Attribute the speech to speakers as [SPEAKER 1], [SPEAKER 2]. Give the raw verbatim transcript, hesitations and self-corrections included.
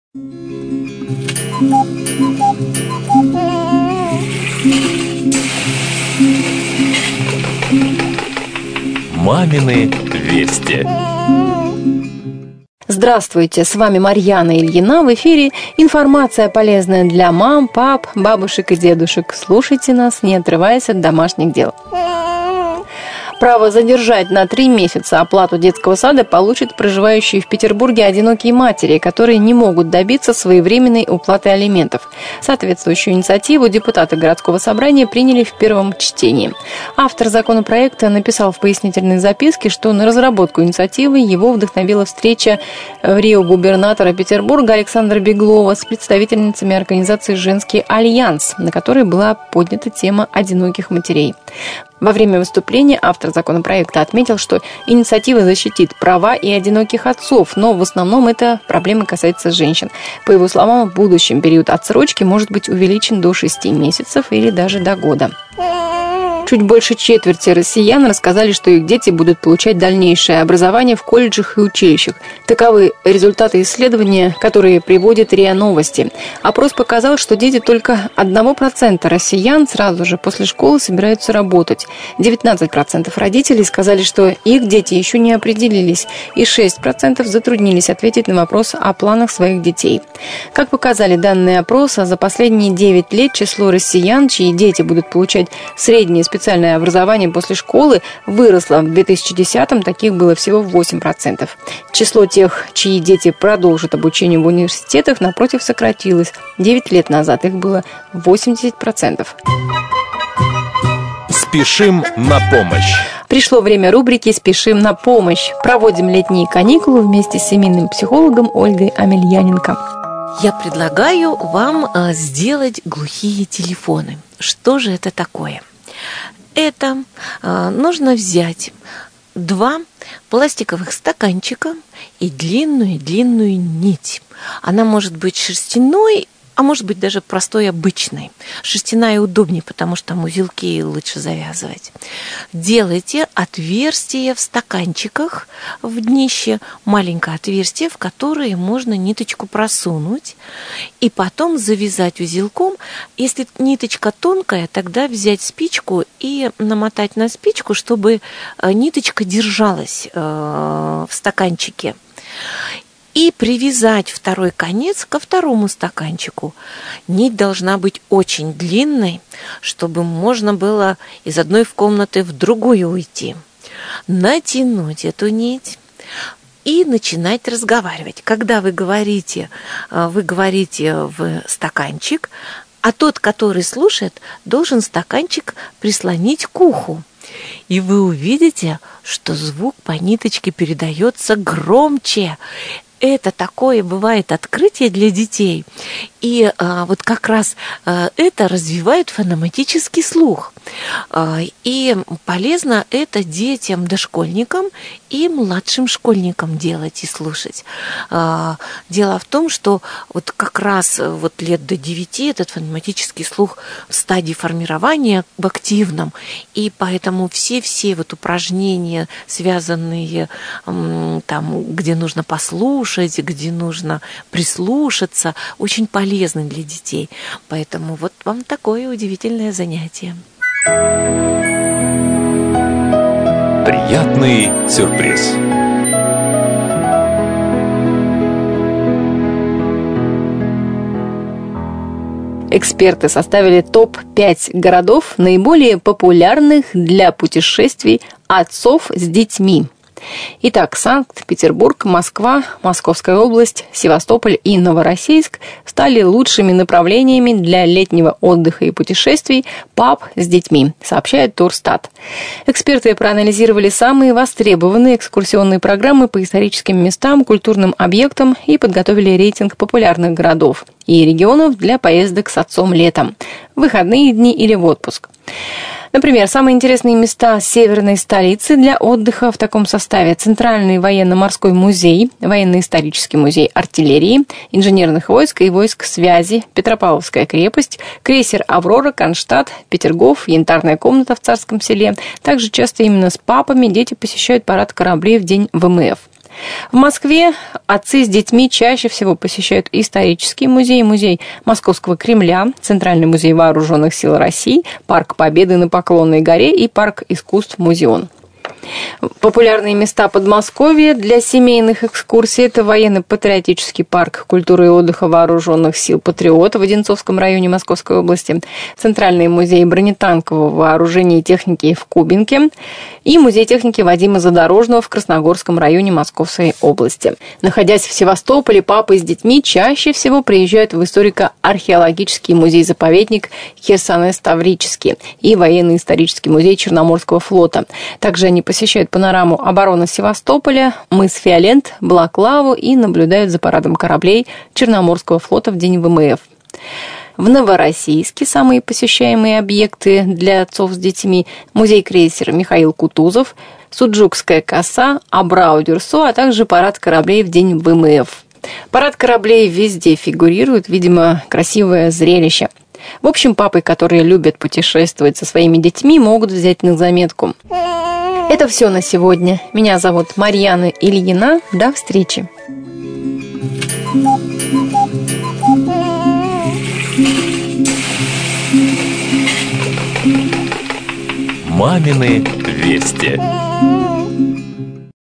[SPEAKER 1] Мамины вести.
[SPEAKER 2] Здравствуйте, с вами Марьяна Ильина. В эфире информация, полезная для мам, пап, бабушек и дедушек. Слушайте нас, не отрываясь от домашних дел. Право задержать на три месяца оплату детского сада получат проживающие в Петербурге одинокие матери, которые не могут добиться своевременной уплаты алиментов. Соответствующую инициативу депутаты городского собрания приняли в первом чтении. Автор законопроекта написал в пояснительной записке, что на разработку инициативы его вдохновила встреча в Рио губернатора Петербурга Александра Беглова с представительницами организации «Женский альянс», на которой была поднята тема одиноких матерей. Во время выступления автор законопроекта отметил, что инициатива защитит права и одиноких отцов, но в основном эта проблема касается женщин. По его словам, в будущем период отсрочки может быть увеличен до шести месяцев или даже до года. Чуть больше четверти россиян рассказали, что их дети будут получать дальнейшее образование в колледжах и училищах. Таковы результаты исследования, которые приводит РИА Новости. Опрос показал, что дети только одного процента россиян сразу же после школы собираются работать. девятнадцать процентов родителей сказали, что их дети еще не определились, и шесть процентов затруднились ответить на вопрос о планах своих детей. Как показали данные опроса, за последние девять лет число россиян, чьи дети будут получать среднее специальное специальное образование после школы выросло. В две тысячи десятом таких было всего восемь процентов. Число тех, чьи дети продолжат обучение в университетах, напротив, сократилось. девять лет назад их было восемьдесят процентов.
[SPEAKER 1] Спешим на помощь.
[SPEAKER 2] Пришло время рубрики «Спешим на помощь». Проводим летние каникулы вместе с семейным психологом Ольгой Амельяненко.
[SPEAKER 3] Я предлагаю вам сделать глухие телефоны. Что же это такое? Это э, нужно взять два пластиковых стаканчика и длинную-длинную нить. Она может быть шерстяной, а может быть даже простой, обычной. Шерстяная удобнее, потому что там узелки лучше завязывать. Делайте отверстие в стаканчиках в днище, маленькое отверстие, в которое можно ниточку просунуть, и потом завязать узелком. Если ниточка тонкая, тогда взять спичку и намотать на спичку, чтобы ниточка держалась в стаканчике. И привязать второй конец ко второму стаканчику. Нить должна быть очень длинной, чтобы можно было из одной комнаты в другую уйти. Натянуть эту нить и начинать разговаривать. Когда вы говорите, вы говорите в стаканчик, а тот, который слушает, должен стаканчик прислонить к уху. И вы увидите, что звук по ниточке передается громче. Это такое бывает открытие для детей. И а, вот как раз а, это развивает фонематический слух. А, и полезно это детям, дошкольникам и младшим школьникам делать и слушать. А, дело в том, что вот как раз вот лет до девяти этот фонематический слух в стадии формирования в активном. И поэтому все-все вот упражнения, связанные там, где нужно послушать, где нужно прислушаться, очень полезны для детей. Поэтому вот вам такое удивительное занятие.
[SPEAKER 1] Приятный сюрприз.
[SPEAKER 2] Эксперты составили топ пять городов, наиболее популярных для путешествий отцов с детьми. Итак, Санкт-Петербург, Москва, Московская область, Севастополь и Новороссийск стали лучшими направлениями для летнего отдыха и путешествий пап с детьми, сообщает Турстат. Эксперты проанализировали самые востребованные экскурсионные программы по историческим местам, культурным объектам и подготовили рейтинг популярных городов и регионов для поездок с отцом летом, в выходные дни или в отпуск. Например, самые интересные места северной столицы для отдыха в таком составе: Центральный военно-морской музей, военно-исторический музей артиллерии, инженерных войск и войск связи, Петропавловская крепость, крейсер «Аврора», Кронштадт, Петергоф, янтарная комната в Царском селе. Также часто именно с папами дети посещают парад кораблей в день ВМФ. В Москве отцы с детьми чаще всего посещают исторический музей, музей Московского Кремля, Центральный музей вооруженных сил России, парк Победы на Поклонной горе и парк искусств Музеон. Популярные места Подмосковья для семейных экскурсий – это военно-патриотический парк культуры и отдыха вооруженных сил «Патриот» в Одинцовском районе Московской области, Центральный музей бронетанкового вооружения и техники в Кубинке и музей техники Вадима Задорожного в Красногорском районе Московской области. Находясь в Севастополе, папы с детьми чаще всего приезжают в историко-археологический музей-заповедник Херсонес-Таврический и военно-исторический музей Черноморского флота. Также они посещают панораму обороны Севастополя, мыс Фиолент, Балаклаву и наблюдают за парадом кораблей Черноморского флота в день ВМФ. В Новороссийске самые посещаемые объекты для отцов с детьми – музей крейсера Михаил Кутузов, Суджукская коса, Абрау-Дюрсо, а также парад кораблей в день ВМФ. Парад кораблей везде фигурирует, видимо, красивое зрелище. В общем, папы, которые любят путешествовать со своими детьми, могут взять на заметку. Это все на сегодня. Меня зовут Марьяна Ильина. До встречи.
[SPEAKER 1] «Мамины вести».